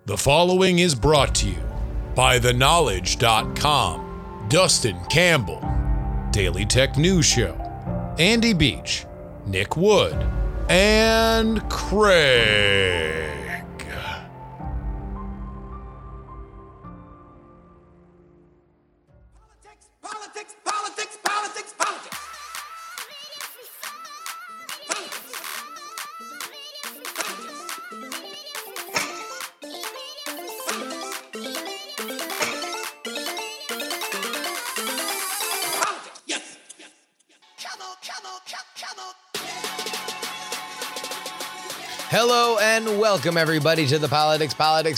The following is brought to you by TheKnowledge.com, Dustin Campbell, Daily Tech News Show, Andy Beach, Nick Wood, and Craig. Hello and welcome everybody to the Politics,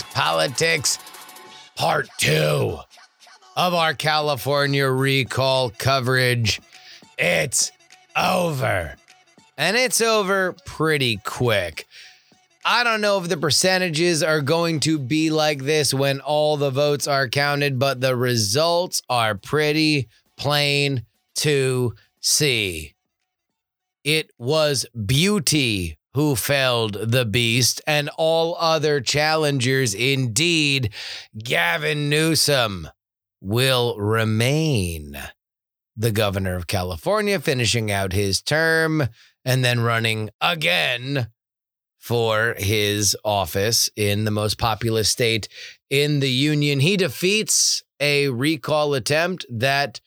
Part 2 of our California recall coverage. It's over. And it's over pretty quick. I don't know if the percentages are going to be like this when all the votes are counted, but the results are pretty plain to see. It was Beauty who felled the beast, and all other challengers. Indeed, Gavin Newsom will remain the governor of California, finishing out his term and then running again for his office in the most populous state in the union. He defeats a recall attempt that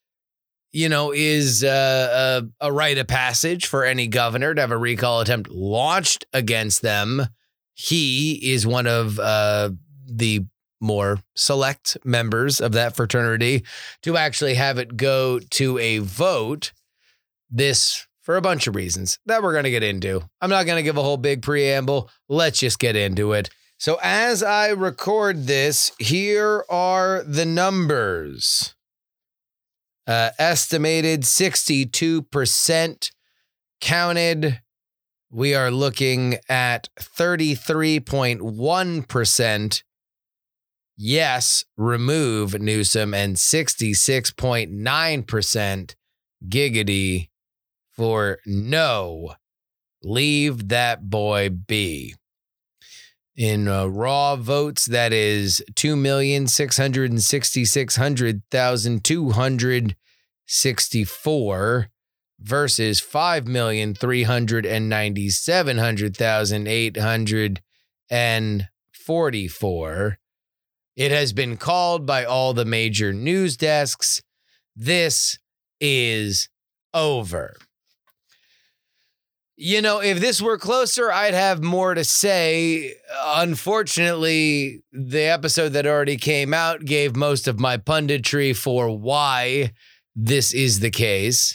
is a rite of passage for any governor to have a recall attempt launched against them. He is one of the more select members of that fraternity to actually have it go to a vote. This for a bunch of reasons that we're going to get into. I'm not going to give a whole big preamble. Let's just get into it. So as I record this, here are the numbers. Estimated 62% counted. We are looking at 33.1% yes, remove Newsom, and 66.9% giggity for no, leave that boy be. In raw votes, that is 2,666,264 versus 5,397,844. It has been called by all the major news desks. This is over. If this were closer, I'd have more to say. Unfortunately, the episode that already came out gave most of my punditry for why this is the case.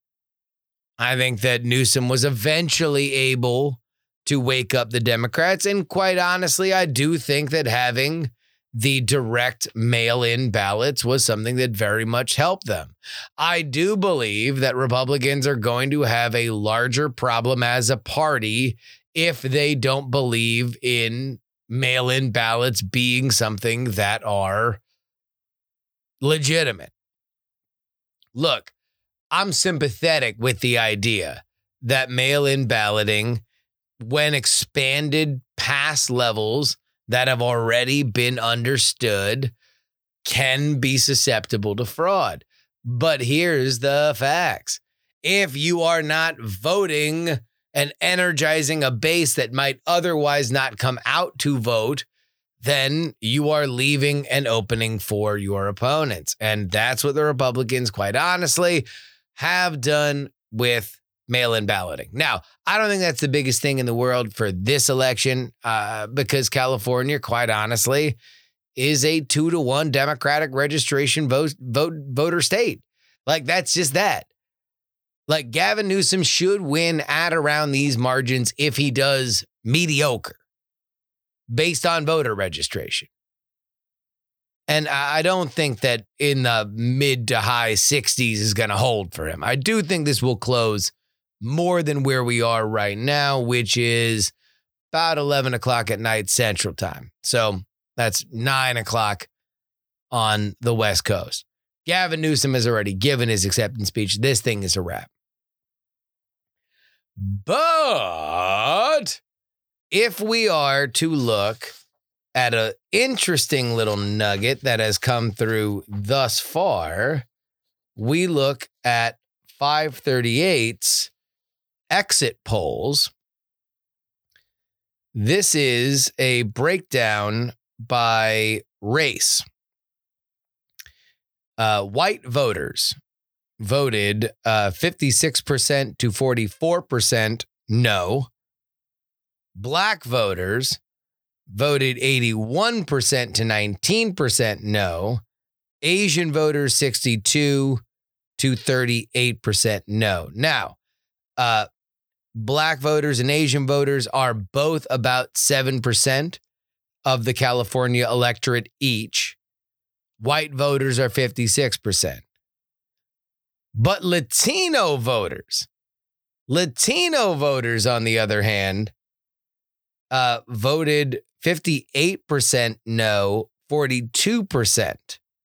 I think that Newsom was eventually able to wake up the Democrats. And quite honestly, I do think that having the direct mail-in ballots was something that very much helped them. I do believe that Republicans are going to have a larger problem as a party if they don't believe in mail-in ballots being something that are legitimate. Look, I'm sympathetic with the idea that mail-in balloting, when expanded past levels that have already been understood, can be susceptible to fraud. But here's the facts. If you are not voting and energizing a base that might otherwise not come out to vote, then you are leaving an opening for your opponents. And that's what the Republicans, quite honestly, have done with mail-in balloting. Now, I don't think that's the biggest thing in the world for this election because California, quite honestly, is a 2-to-1 Democratic registration voter state. Like, that's just that. Like, Gavin Newsom should win at around these margins if he does mediocre based on voter registration. And I don't think that in the mid to high 60s is going to hold for him. I do think this will close more than where we are right now, which is about 11 o'clock at night Central Time. So that's 9 o'clock on the West Coast. Gavin Newsom has already given his acceptance speech. This thing is a wrap. But if we are to look at an interesting little nugget that has come through thus far, we look at 538's exit polls. This is a breakdown by race. White voters voted 56% to 44% no. Black voters voted 81% to 19% no. Asian voters 62 to 38% no. Now, Black voters and Asian voters are both about 7% of the California electorate each. White voters are 56%. But Latino voters, on the other hand, voted 58% no, 42%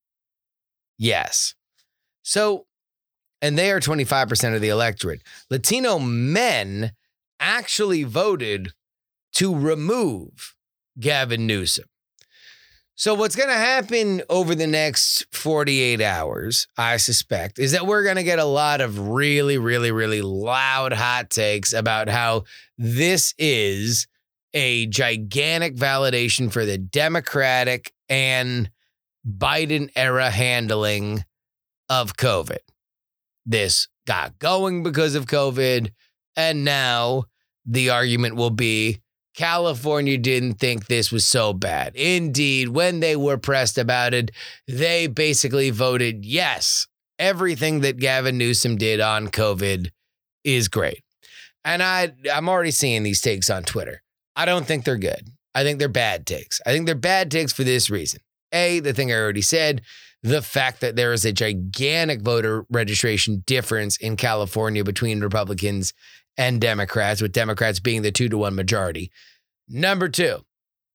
yes. So, and they are 25% of the electorate. Latino men actually voted to remove Gavin Newsom. So what's going to happen over the next 48 hours, I suspect, is that we're going to get a lot of really, really, really loud hot takes about how this is a gigantic validation for the Democratic and Biden era handling of COVID. This got going because of COVID, and now the argument will be California didn't think this was so bad. Indeed, when they were pressed about it, they basically voted yes. Everything that Gavin Newsom did on COVID is great. And I'm already seeing these takes on Twitter. I don't think they're good. I think they're bad takes. I think they're bad takes for this reason. A, the thing I already said, the fact that there is a gigantic voter registration difference in California between Republicans and Democrats, with Democrats being the 2-to-1 majority. Number two,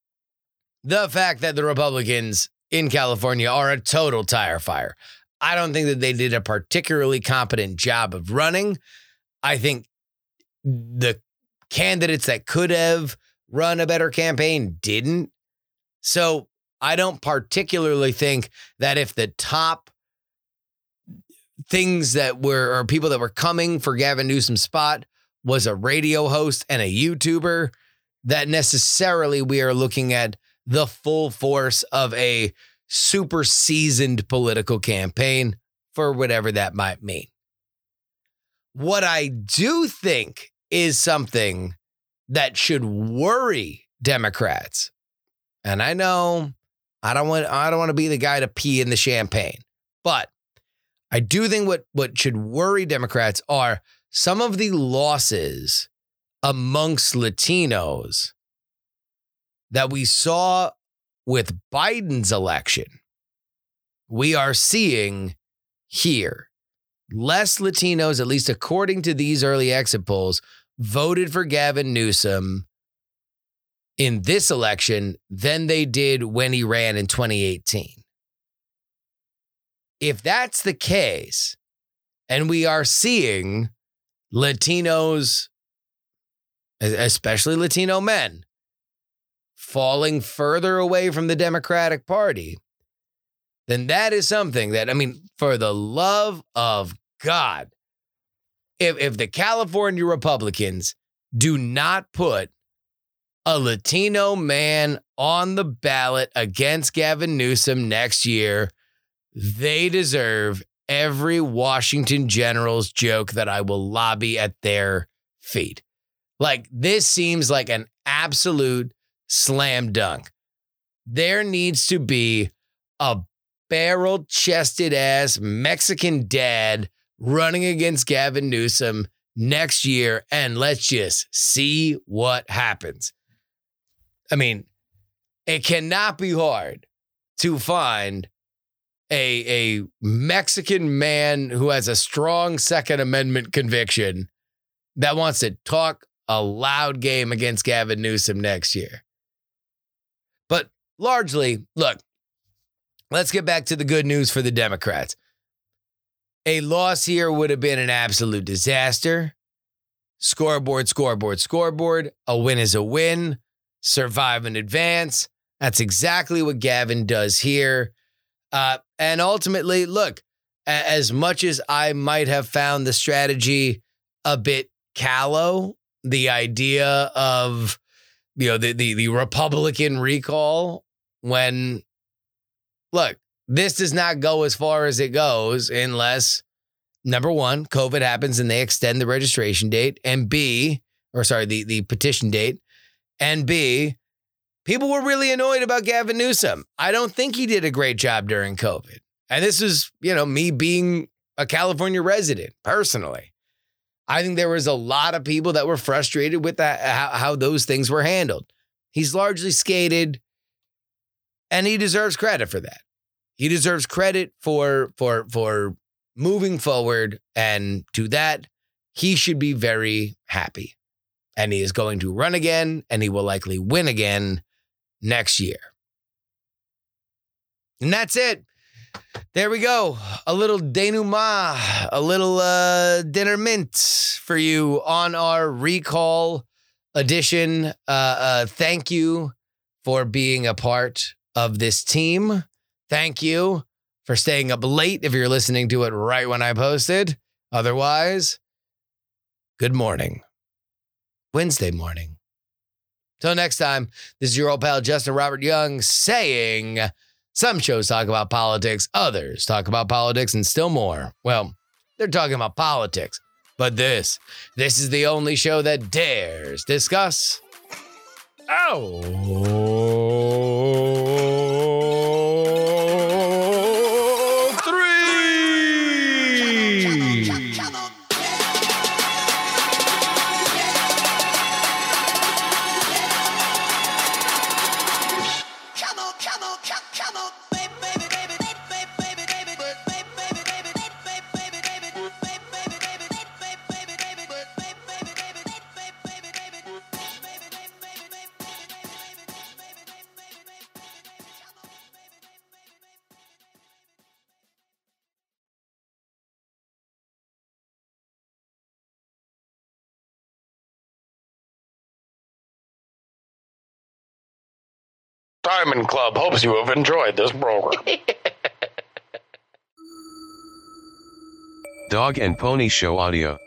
the fact that the Republicans in California are a total tire fire. I don't think that they did a particularly competent job of running. I think the candidates that could have run a better campaign didn't. So I don't particularly think that if the top things that were, or people that were coming for Gavin Newsom's spot was a radio host and a YouTuber, that necessarily we are looking at the full force of a super seasoned political campaign for whatever that might mean. What I do think is something that should worry Democrats, and I know I don't want to be the guy to pee in the champagne, but I do think what should worry Democrats are some of the losses amongst Latinos that we saw with Biden's election. We are seeing here less Latinos, at least according to these early exit polls, voted for Gavin Newsom in this election than they did when he ran in 2018. If that's the case, and we are seeing Latinos, especially Latino men, falling further away from the Democratic Party, then that is something that, I mean, for the love of God, if the California Republicans do not put a Latino man on the ballot against Gavin Newsom next year, they deserve every Washington Generals joke that I will lobby at their feet. Like, this seems like an absolute slam dunk. There needs to be a barrel-chested ass Mexican dad running against Gavin Newsom next year, and let's just see what happens. I mean, it cannot be hard to find a Mexican man who has a strong Second Amendment conviction that wants to talk a loud game against Gavin Newsom next year. But largely, look, let's get back to the good news for the Democrats. A loss here would have been an absolute disaster. Scoreboard, scoreboard, scoreboard. A win is a win. Survive and advance. That's exactly what Gavin does here. And ultimately, look, as much as I might have found the strategy a bit callow, the idea of, the Republican recall, when, look, this does not go as far as it goes unless, number one, COVID happens and they extend the registration date, and B, the petition date, and B, people were really annoyed about Gavin Newsom. I don't think he did a great job during COVID. And this is, me being a California resident personally. I think there was a lot of people that were frustrated with that, how those things were handled. He's largely skated, and he deserves credit for that. He deserves credit for moving forward, and to that, he should be very happy. And he is going to run again, and he will likely win again next year. And that's it. There we go. A little denouement, a little dinner mint for you on our recall edition. Thank you for being a part of this team. Thank you for staying up late if you're listening to it right when I posted. Otherwise, good morning. Wednesday morning. Till next time, this is your old pal Justin Robert Young saying, some shows talk about politics, others talk about politics, and still more. Well, they're talking about politics. But this is the only show that dares discuss. Diamond Club hopes you have enjoyed this program. Dog and Pony Show audio.